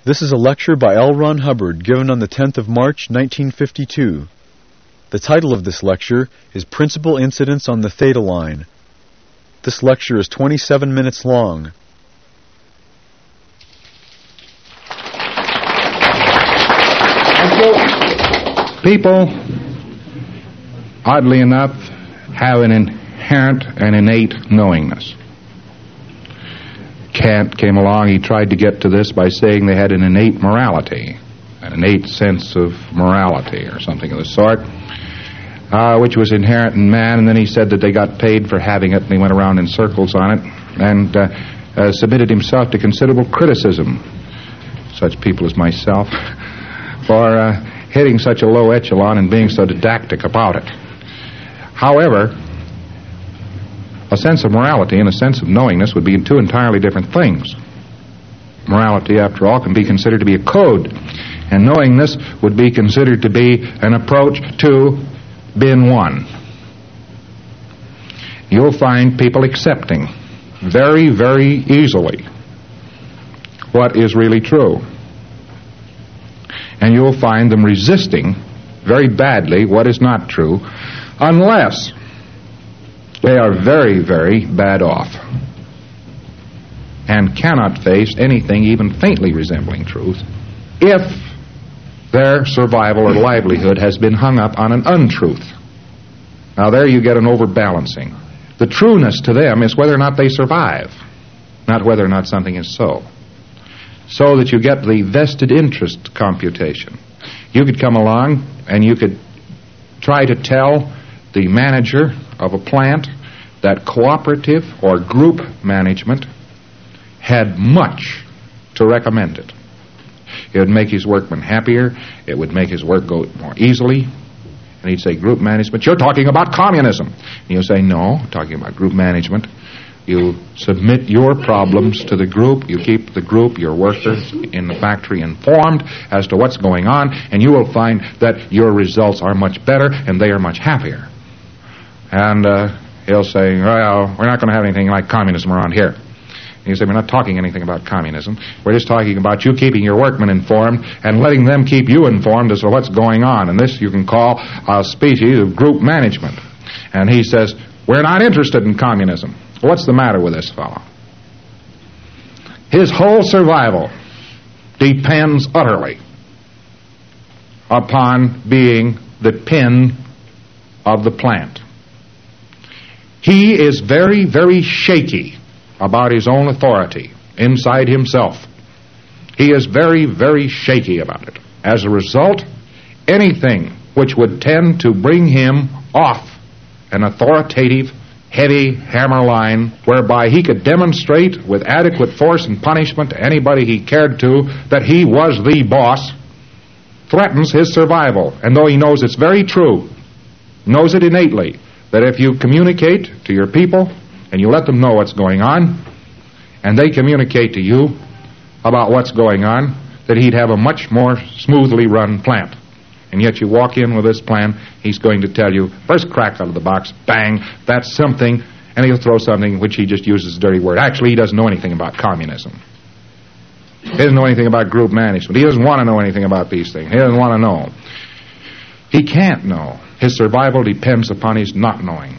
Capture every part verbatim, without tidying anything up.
This is a lecture by L. Ron Hubbard given on the tenth of March, nineteen fifty-two. The title of this lecture is Principal Incidents on the Theta Line. This lecture is twenty-seven minutes long. People, oddly enough, have an inherent and innate knowingness. Kant came along, he tried to get to this by saying they had an innate morality, an innate sense of morality or something of the sort, uh, which was inherent in man, and then he said that they got paid for having it, and he went around in circles on it, and uh, uh, submitted himself to considerable criticism, such people as myself, for uh, hitting such a low echelon and being so didactic about it. However, a sense of morality and a sense of knowingness would be two entirely different things. Morality, after all, can be considered to be a code, and knowingness would be considered to be an approach to bin one. You'll find people accepting very, very easily what is really true. And you'll find them resisting very badly what is not true, unless they are very, very bad off and cannot face anything even faintly resembling truth if their survival or livelihood has been hung up on an untruth. Now there you get an overbalancing. The trueness to them is whether or not they survive, not whether or not something is so. So that you get the vested interest computation. You could come along and you could try to tell the manager of a plant that cooperative or group management had much to recommend it. It would make his workmen happier. It would make his work go more easily. And he'd say, group management, you're talking about communism. And you'll say, no, I'm talking about group management. You submit your problems to the group. You keep the group, your workers in the factory, informed as to what's going on, and you will find that your results are much better and they are much happier. And uh, he'll say, well, we're not going to have anything like communism around here. And you say, we're not talking anything about communism. We're just talking about you keeping your workmen informed and letting them keep you informed as to what's going on. And this you can call a species of group management. And he says, we're not interested in communism. What's the matter with this fellow? His whole survival depends utterly upon being the pin of the plant. He is very, very shaky about his own authority inside himself. He is very, very shaky about it. As a result, anything which would tend to bring him off an authoritative heavy hammer line whereby he could demonstrate with adequate force and punishment to anybody he cared to that he was the boss, threatens his survival. And though he knows it's very true, knows it innately, that if you communicate to your people and you let them know what's going on, and they communicate to you about what's going on, that he'd have a much more smoothly run plant. And yet you walk in with this plan, he's going to tell you, first crack out of the box, bang, that's something, and he'll throw something which he just uses a dirty word. Actually, he doesn't know anything about communism. He doesn't know anything about group management. He doesn't want to know anything about these things. He doesn't want to know. He can't know. His survival depends upon his not knowing.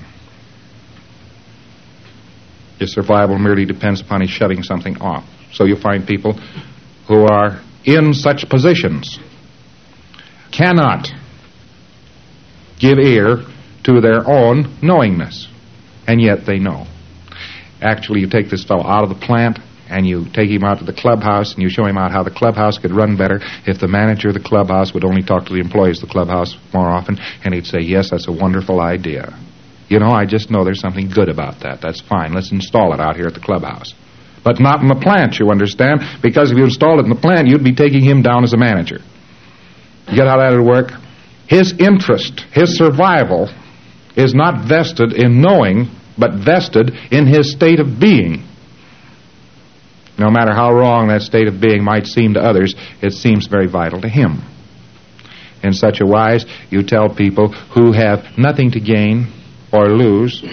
His survival merely depends upon his shutting something off. So you'll find people who are in such positions cannot give ear to their own knowingness, and yet they know. Actually, you take this fellow out of the plant and you take him out to the clubhouse and you show him out how the clubhouse could run better if the manager of the clubhouse would only talk to the employees of the clubhouse more often, and he'd say, yes, that's a wonderful idea. You know, I just know there's something good about that. That's fine. Let's install it out here at the clubhouse. But not in the plant, you understand, because if you installed it in the plant, you'd be taking him down as a manager. You get how that would work? His interest, his survival, is not vested in knowing, but vested in his state of being. No matter how wrong that state of being might seem to others, it seems very vital to him. In such a wise, you tell people who have nothing to gain or lose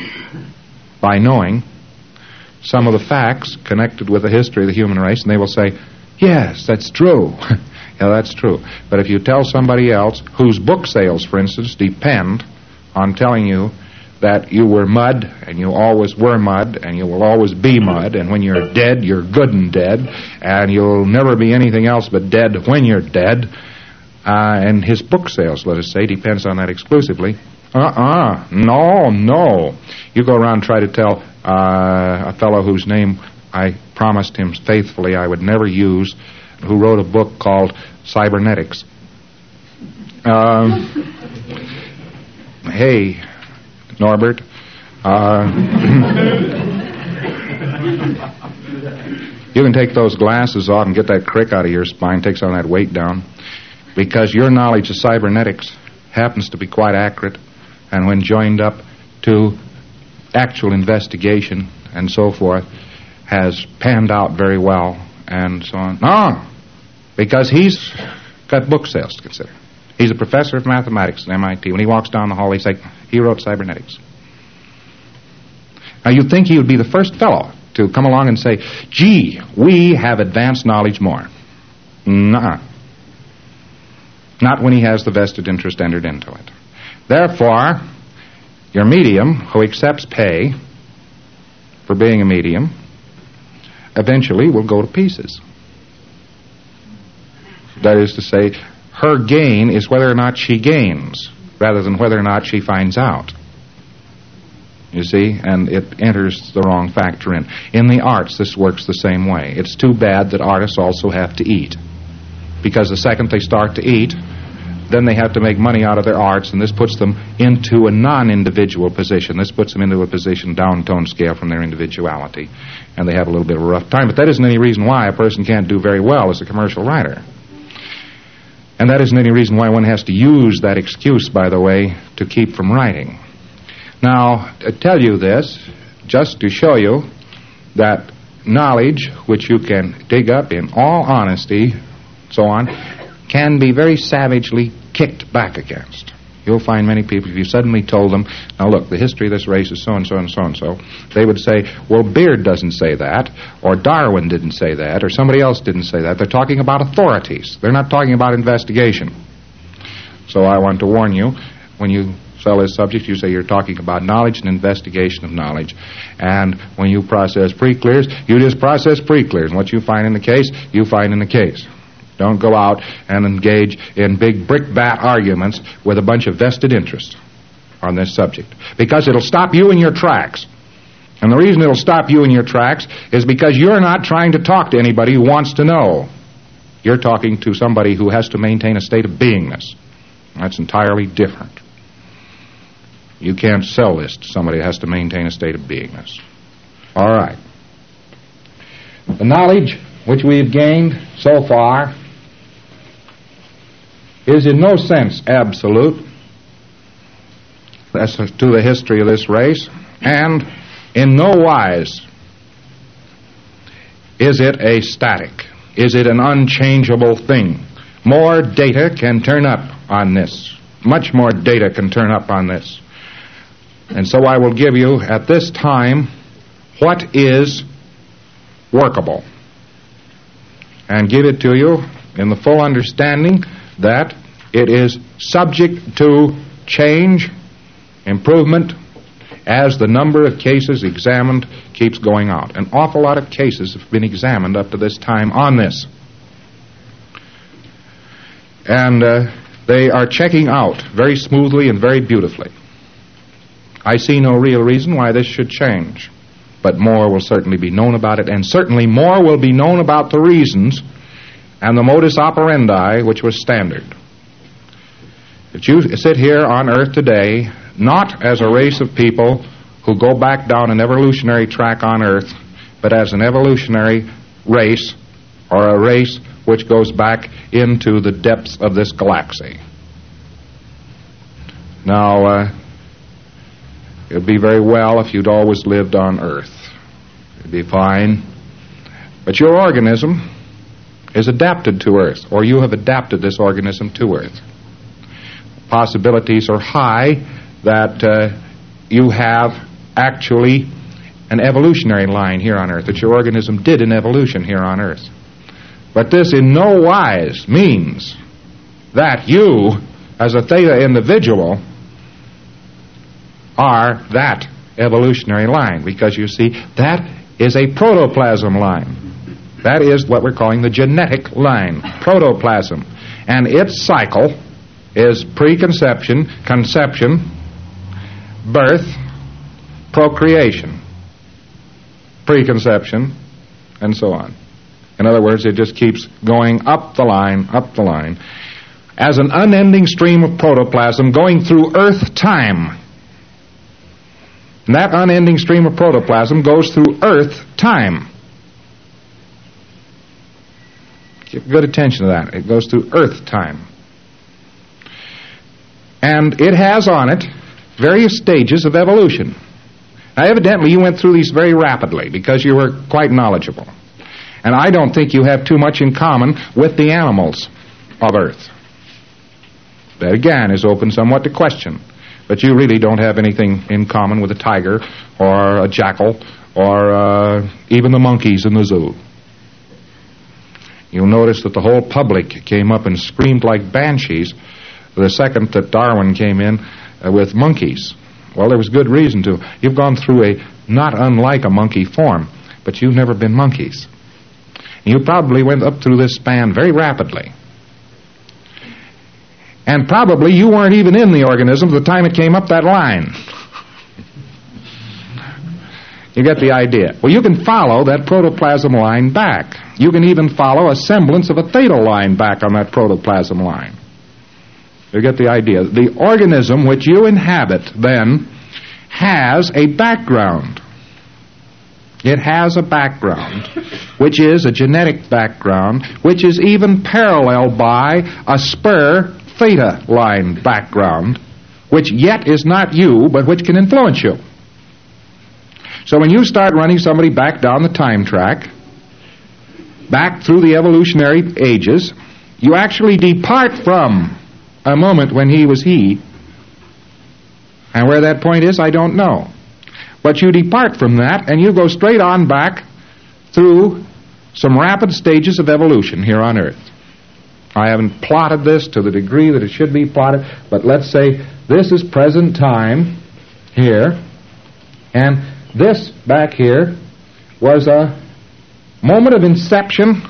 by knowing some of the facts connected with the history of the human race, and they will say, Yes, that's true. Yeah, that's true. But if you tell somebody else whose book sales, for instance, depend on telling you that you were mud, and you always were mud, and you will always be mud, and when you're dead, you're good and dead, and you'll never be anything else but dead when you're dead, uh, and his book sales, let us say, depends on that exclusively. Uh-uh. No, no. You go around and try to tell uh, a fellow whose name I promised him faithfully I would never use, who wrote a book called Cybernetics. Uh, hey, Norbert, uh, you can take those glasses off and get that crick out of your spine, take some of that weight down, because your knowledge of cybernetics happens to be quite accurate, and when joined up to actual investigation and so forth, has panned out very well, and so on. No, because he's got book sales to consider. He's a professor of mathematics at M I T. When he walks down the hall, they say, he wrote Cybernetics. Now, you'd think he would be the first fellow to come along and say, gee, we have advanced knowledge more. Nuh-uh. Not when he has the vested interest entered into it. Therefore, your medium, who accepts pay for being a medium, eventually will go to pieces. That is to say, her gain is whether or not she gains, rather than whether or not she finds out. You see, and it enters the wrong factor in. In the arts, this works the same way. It's too bad that artists also have to eat, because the second they start to eat, then they have to make money out of their arts, and this puts them into a non-individual position. This puts them into a position down-tone scale from their individuality, and they have a little bit of a rough time. But that isn't any reason why a person can't do very well as a commercial writer. And that isn't any reason why one has to use that excuse, by the way, to keep from writing. Now, I tell you this just to show you that knowledge, which you can dig up in all honesty, so on, can be very savagely kicked back against. You'll find many people, if you suddenly told them, now look, the history of this race is so-and-so and so-and-so, they would say, well, Beard doesn't say that, or Darwin didn't say that, or somebody else didn't say that. They're talking about authorities. They're not talking about investigation. So I want to warn you, when you sell this subject, you say you're talking about knowledge and investigation of knowledge. And when you process pre-clears, you just process pre-clears. And what you find in the case, you find in the case. Don't go out and engage in big brickbat arguments with a bunch of vested interest on this subject, because it'll stop you in your tracks. And the reason it'll stop you in your tracks is because you're not trying to talk to anybody who wants to know. You're talking to somebody who has to maintain a state of beingness. That's entirely different. You can't sell this to somebody who has to maintain a state of beingness. All right. The knowledge which we've gained so far is in no sense absolute as to the history of this race, and in no wise is it a static, is it an unchangeable thing. More data can turn up on this. Much more data can turn up on this. And so I will give you at this time what is workable, and give it to you in the full understanding that it is subject to change, improvement, as the number of cases examined keeps going out. An awful lot of cases have been examined up to this time on this. And uh, they are checking out very smoothly and very beautifully. I see no real reason why this should change. But more will certainly be known about it, and certainly more will be known about the reasons and the modus operandi which was standard. That you sit here on Earth today not as a race of people who go back down an evolutionary track on Earth, but as an evolutionary race, or a race which goes back into the depths of this galaxy. Now, uh, it would be very well if you'd always lived on Earth. It'd be fine. But your organism is adapted to Earth, or you have adapted this organism to Earth. Possibilities are high that uh, you have actually an evolutionary line here on Earth, that your organism did an evolution here on Earth. But this in no wise means that you, as a theta individual, are that evolutionary line, because you see, that is a protoplasm line. That is what we're calling the genetic line, protoplasm. And its cycle is preconception, conception, birth, procreation, preconception, and so on. In other words, it just keeps going up the line, up the line, as an unending stream of protoplasm going through Earth time. And that unending stream of protoplasm goes through Earth time. Give good attention to that. It goes through Earth time. And it has on it various stages of evolution. Now, evidently, you went through these very rapidly because you were quite knowledgeable. And I don't think you have too much in common with the animals of Earth. That, again, is open somewhat to question. But you really don't have anything in common with a tiger or a jackal or uh, even the monkeys in the zoo. You'll notice that the whole public came up and screamed like banshees the second that Darwin came in uh, with monkeys. Well, there was good reason to. You've gone through a not unlike a monkey form, but you've never been monkeys. And you probably went up through this span very rapidly. And probably you weren't even in the organism at the time it came up that line. You get the idea. Well, you can follow that protoplasm line back. You can even follow a semblance of a theta line back on that protoplasm line. You get the idea. The organism which you inhabit, then, has a background. It has a background, which is a genetic background, which is even paralleled by a spur theta line background, which yet is not you, but which can influence you. So when you start running somebody back down the time track, back through the evolutionary ages, you actually depart from a moment when he was he. And where that point is, I don't know. But you depart from that, and you go straight on back through some rapid stages of evolution here on Earth. I haven't plotted this to the degree that it should be plotted, but let's say this is present time here, and this back here was a moment of inception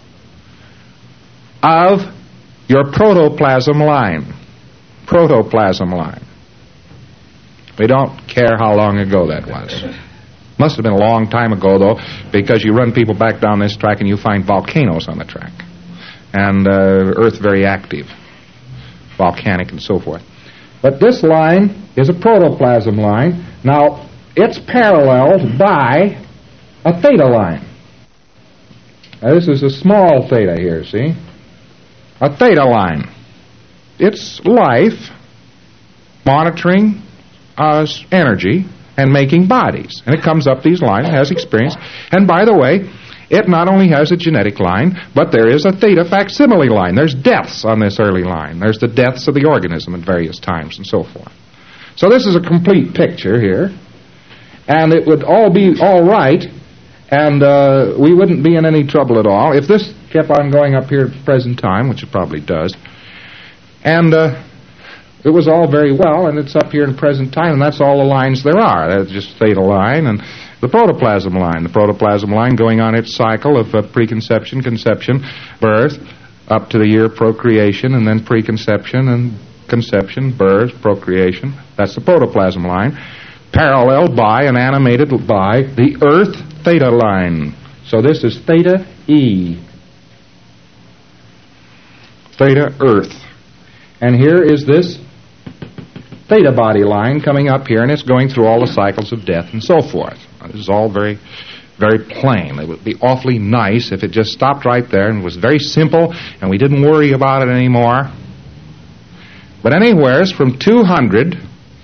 of your protoplasm line. Protoplasm line. We don't care how long ago that was. Must have been a long time ago, though, because you run people back down this track and you find volcanoes on the track. And uh, Earth very active, volcanic and so forth. But this line is a protoplasm line. Now, it's paralleled by a theta line. Now, this is a small theta here, see? A theta line. It's life monitoring uh, energy and making bodies. And it comes up these lines, has experience. And by the way, it not only has a genetic line, but there is a theta facsimile line. There's deaths on this early line. There's the deaths of the organism at various times and so forth. So this is a complete picture here. And it would all be all right, and uh, we wouldn't be in any trouble at all if this kept on going up here at the present time, which it probably does. And uh, it was all very well, and it's up here in present time, and that's all the lines there are. That's just theta line and the protoplasm line. The protoplasm line going on its cycle of uh, preconception, conception, birth, up to the year of procreation, and then preconception and conception, birth, procreation. That's the protoplasm line, paralleled by and animated by the Earth theta line. So this is theta E. Theta Earth. And here is this theta body line coming up here, and it's going through all the cycles of death and so forth. This is all very, very plain. It would be awfully nice if it just stopped right there and was very simple and we didn't worry about it anymore. But anywheres from two hundred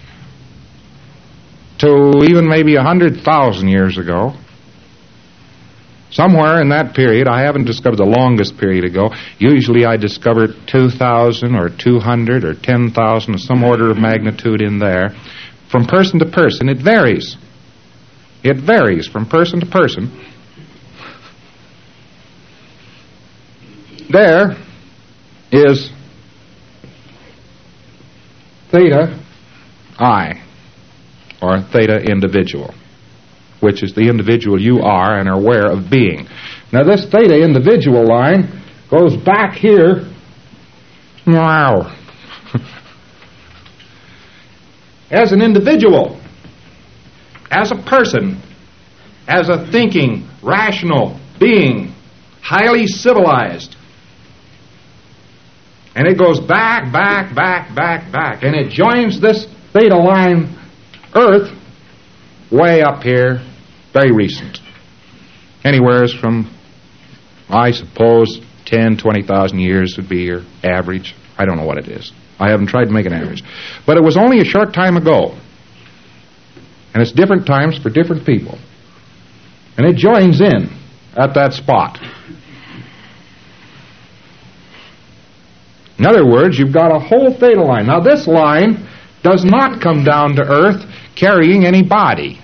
to even maybe one hundred thousand years ago, somewhere in that period, I haven't discovered the longest period ago. Usually I discover two thousand or two hundred or ten thousand, some order of magnitude in there. From person to person, it varies. It varies from person to person. there is theta I, or theta individual, which is the individual you are and are aware of being. Now this theta individual line goes back here. Wow. As an individual, as a person, as a thinking, rational being, highly civilized. And it goes back, back, back, back, back, and it joins this theta line, Earth, way up here, very recent. Anywheres from, I suppose, ten, twenty thousand years would be your average. I don't know what it is. I haven't tried to make an average. But it was only a short time ago. And it's different times for different people. And it joins in at that spot. In other words, you've got a whole theta line. Now, this line does not come down to Earth carrying any body.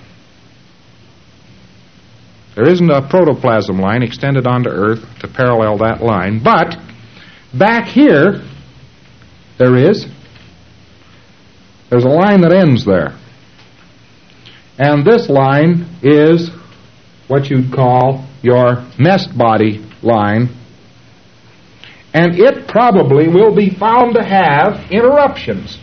There isn't a protoplasm line extended onto Earth to parallel that line. But back here, there is. There's a line that ends there. And this line is what you'd call your nest body line. And it probably will be found to have interruptions.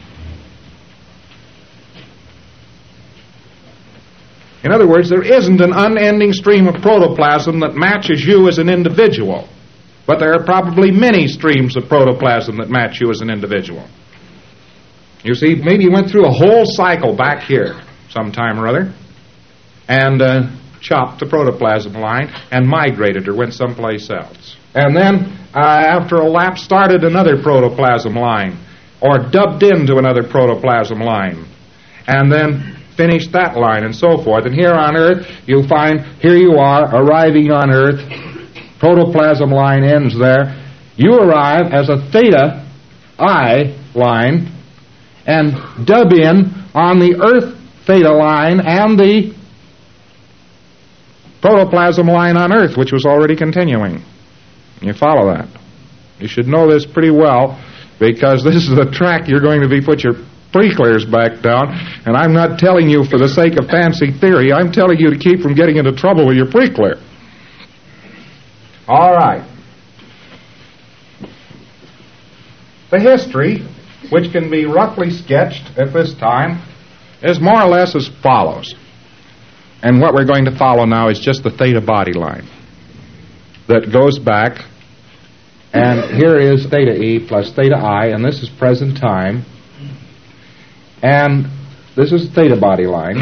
In other words, there isn't an unending stream of protoplasm that matches you as an individual. But there are probably many streams of protoplasm that match you as an individual. You see, maybe you went through a whole cycle back here sometime or other and uh, chopped the protoplasm line and migrated or went someplace else. And then, uh, after a lapse, started another protoplasm line or dubbed into another protoplasm line and then finished that line and so forth. And here on Earth, you'll find, here you are arriving on Earth. Protoplasm line ends there. You arrive as a theta I line and dub in on the Earth theta line and the protoplasm line on Earth, which was already continuing. You follow that? You should know this pretty well, because this is the track you're going to be put your pre-clears back down, and I'm not telling you for the sake of fancy theory. I'm telling you to keep from getting into trouble with your pre-clear. All right. The history, which can be roughly sketched at this time, is more or less as follows. And what we're going to follow now is just the theta body line that goes back, and here is theta E plus theta I, and this is present time, and this is theta body line,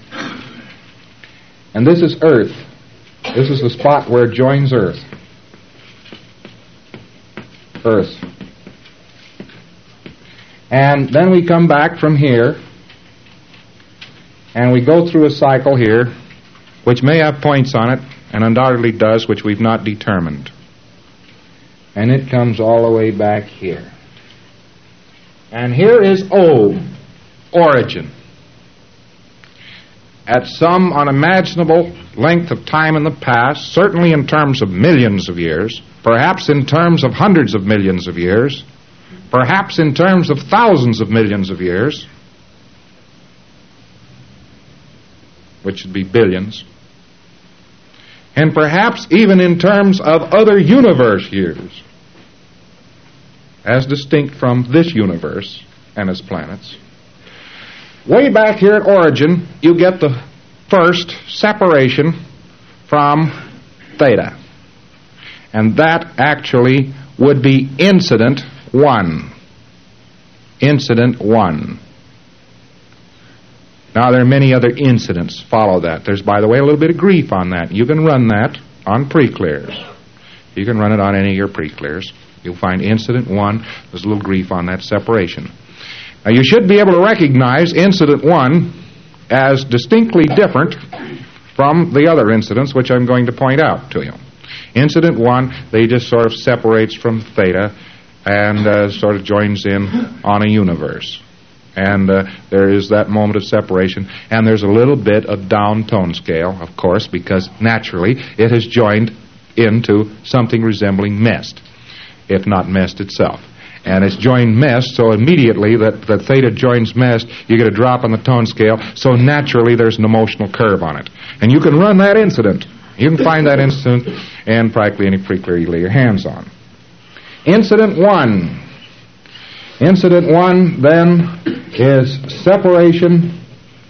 and this is Earth. This is the spot where it joins Earth. Earth. And then we come back from here, and we go through a cycle here, which may have points on it, and undoubtedly does, which we've not determined. And it comes all the way back here. And here is O, origin. At some unimaginable length of time in the past, certainly in terms of millions of years, perhaps in terms of hundreds of millions of years, perhaps in terms of thousands of millions of years, which would be billions, and perhaps even in terms of other universe years, as distinct from this universe and its planets. Way back here at origin, you get the first separation from theta. And that actually would be incident one. Incident one. Now, there are many other incidents follow that. There's, by the way, a little bit of grief on that. You can run that on pre-clears. You can run it on any of your pre-clears. You'll find incident one. There's a little grief on that separation. Now, you should be able to recognize incident one as distinctly different from the other incidents, which I'm going to point out to you. Incident one, they just sort of separates from theta and uh, sort of joins in on a universe. And uh, there is that moment of separation, and there's a little bit of down tone scale, of course, because naturally it has joined into something resembling mist. if not MEST itself. And it's joined MEST, so immediately that, that theta joins MEST, you get a drop on the tone scale, so naturally there's an emotional curve on it. And you can run that incident. You can find that incident in practically any frequency you lay your hands on. Incident one. Incident one, then, is separation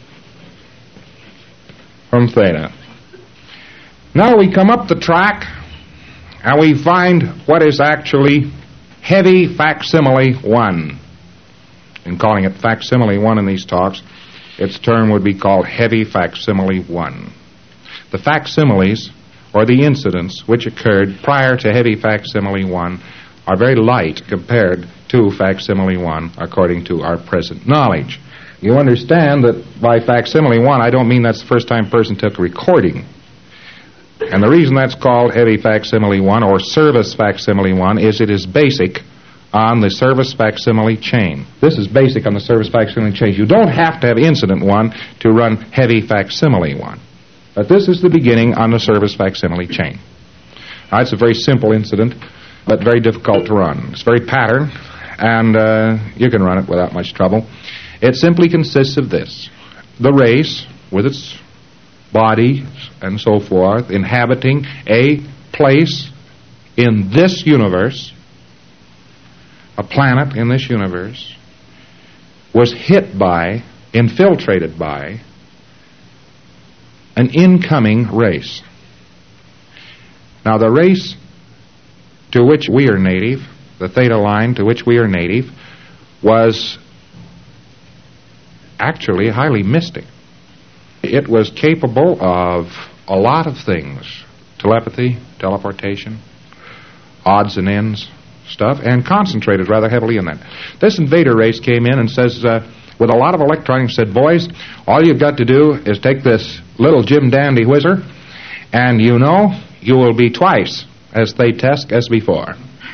from theta. Now we come up the track, and we find what is actually heavy facsimile one. In calling it facsimile one in these talks, its term would be called heavy facsimile one. The facsimiles, or the incidents which occurred prior to heavy facsimile one, are very light compared to facsimile one, according to our present knowledge. You understand that by facsimile one, I don't mean that's the first time a person took a recording. And the reason that's called heavy facsimile one, or service facsimile one, is it is basic on the service facsimile chain. This is basic on the service facsimile chain. You don't have to have incident one to run heavy facsimile one. But this is the beginning on the service facsimile chain. Now, it's a very simple incident, but very difficult to run. It's very patterned, and uh, you can run it without much trouble. It simply consists of this. The race, with its body and so forth, inhabiting a place in this universe, a planet in this universe, was hit by, infiltrated by, an incoming race. Now, the race to which we are native, the theta line to which we are native, was actually highly mystic. It was capable of a lot of things: telepathy, teleportation, odds and ends stuff, and concentrated rather heavily in that. This invader race came in and says, uh, with a lot of electronics, said, boys, all you've got to do is take this little Jim Dandy whizzer, and you know you will be twice as Thetesk as before.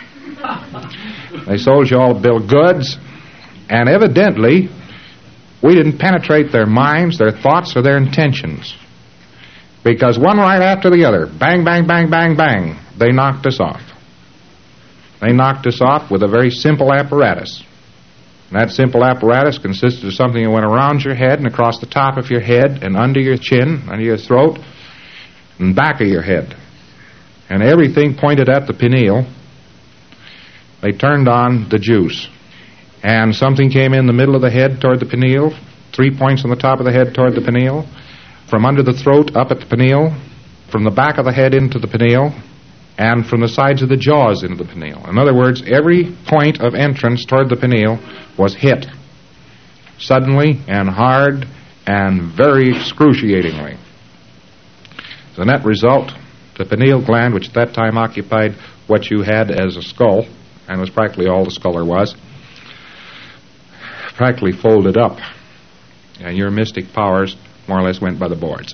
They sold you all a bill of goods, and evidently we didn't penetrate their minds, their thoughts, or their intentions. Because one right after the other, bang, bang, bang, bang, bang, they knocked us off. They knocked us off with a very simple apparatus. And that simple apparatus consisted of something that went around your head and across the top of your head and under your chin, under your throat, and back of your head. And everything pointed at the pineal. They turned on the juice. And something came in the middle of the head toward the pineal, three points on the top of the head toward the pineal, from under the throat up at the pineal, from the back of the head into the pineal, and from the sides of the jaws into the pineal. In other words, every point of entrance toward the pineal was hit suddenly and hard and very excruciatingly. The net result, the pineal gland, which at that time occupied what you had as a skull, and was practically all the skull there was, practically folded up, and your mystic powers more or less went by the boards.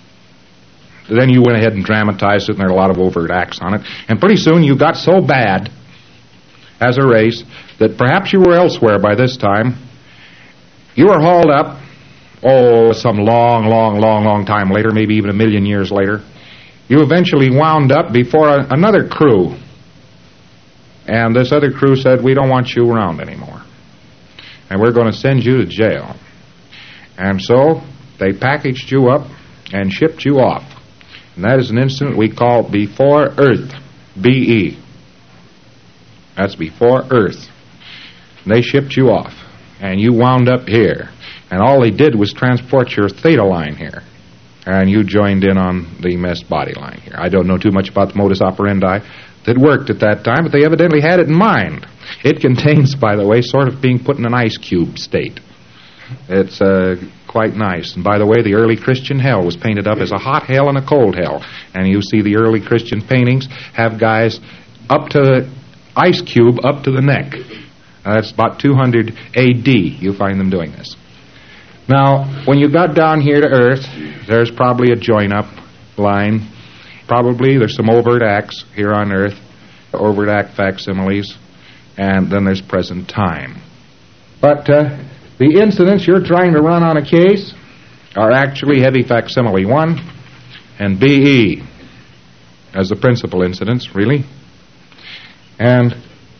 Then you went ahead and dramatized it, and there were a lot of overt acts on it, and pretty soon you got so bad as a race that perhaps you were elsewhere by this time. You were hauled up, oh, some long, long, long, long time later, maybe even a million years later. You eventually wound up before a, another crew, and this other crew said, we don't want you around anymore, and we're going to send you to jail. And so they packaged you up and shipped you off. And that is an incident we call before Earth, B E. That's before Earth. And they shipped you off, and you wound up here. And all they did was transport your theta line here. And you joined in on the MEST body line here. I don't know too much about the modus operandi that worked at that time, but they evidently had it in mind. It contains, by the way, sort of being put in an ice cube state. It's uh, quite nice. And by the way, the early Christian hell was painted up as a hot hell and a cold hell. And you see the early Christian paintings have guys up to the ice cube, up to the neck. Uh, that's about two hundred A D you find them doing this. Now, when you got down here to Earth, there's probably a join-up line. Probably there's some overt acts here on Earth, overt act facsimiles, and then there's present time. But uh, the incidents you're trying to run on a case are actually heavy facsimile one and B E as the principal incidents, really. And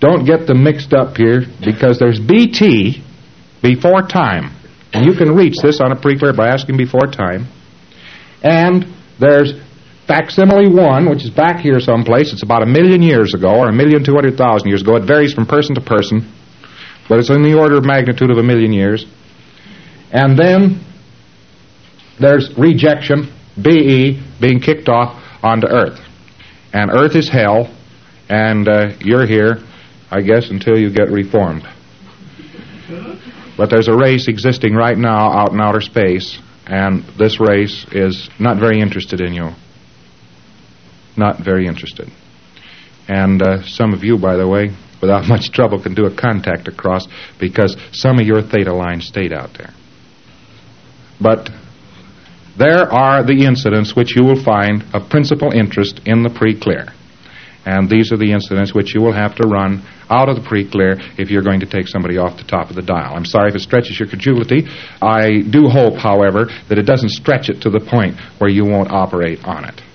don't get them mixed up here, because there's B T, before time. And you can reach this on a pre-clear by asking before time. And there's facsimile one, which is back here someplace. It's about a million years ago, or a million two hundred thousand years ago. It varies from person to person, but it's in the order of magnitude of a million years. And then there's rejection, B E, being kicked off onto Earth. And Earth is hell, and uh, you're here, I guess, until you get reformed. But there's a race existing right now out in outer space, and this race is not very interested in you. Not very interested. And uh, some of you, by the way, without much trouble can do a contact across, because some of your theta lines stayed out there. But there are the incidents which you will find of principal interest in the pre-clear. And these are the incidents which you will have to run out of the pre-clear if you're going to take somebody off the top of the dial. I'm sorry if it stretches your credulity. I do hope, however, that it doesn't stretch it to the point where you won't operate on it.